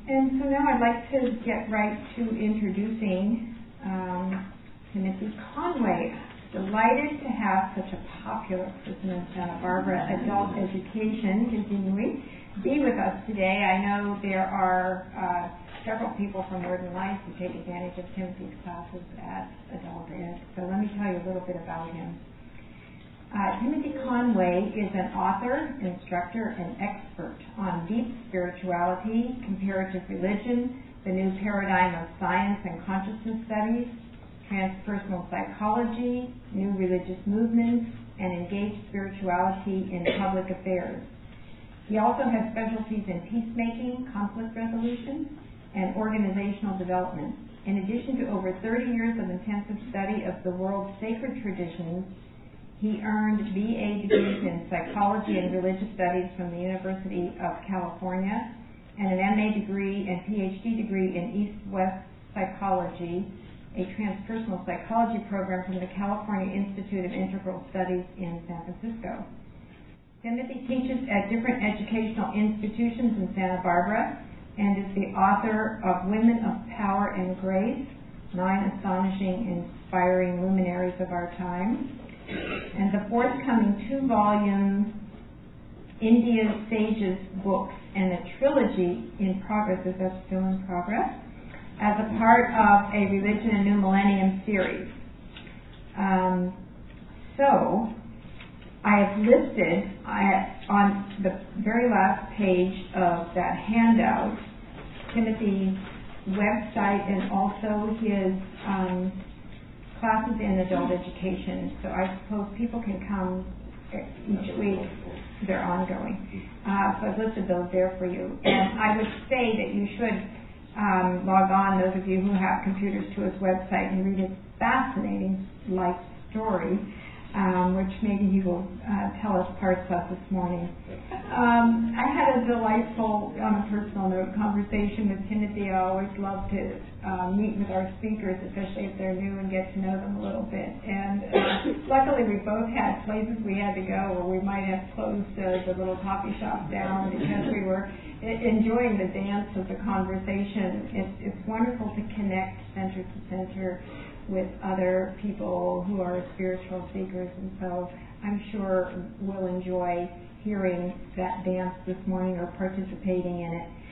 And so now I'd like to get right to introducing Timothy Conway. Delighted to have such a popular person in Santa Barbara, adult education, continuing, be with us today. I know there are several people from Word and Life who take advantage of Timothy's classes at Adult Ed. So let me tell you a little bit about him. Timothy Conway is an author, instructor, and expert on deep spirituality, comparative religion, the new paradigm of science and consciousness studies, transpersonal psychology, new religious movements, and engaged spirituality in public affairs. He also has specialties in peacemaking, conflict resolution, and organizational development. In addition to over 30 years of intensive study of the world's sacred traditions, he earned BA degrees in psychology and religious studies from the University of California and an MA degree and PhD degree in East-West psychology, a transpersonal psychology program from the California Institute of Integral Studies in San Francisco. Timothy teaches at different educational institutions in Santa Barbara and is the author of Women of Power and Grace, 9 Astonishing, Inspiring Luminaries of Our Time, and the forthcoming 2-volume India's Sages books and a trilogy in progress, is that still in progress, as a part of a Religion and New Millennium series. So I have listed on the very last page of that handout Timothy's website and also his classes in adult education. So I suppose people can come each week. They're ongoing. So I've listed those there for you. And I would say that you should log on, those of you who have computers, to his website and read his fascinating life story, which maybe he will tell us parts of this morning. I had a delightful, on a personal note, conversation with Timothy. I always love to meet with our speakers, especially if they're new, and get to know them a little bit. And luckily we both had places we had to go where we might have closed the little coffee shop down because we were enjoying the dance of the conversation. It's wonderful to connect center to center with other people who are spiritual seekers, and so I'm sure we'll enjoy hearing that dance this morning or participating in it.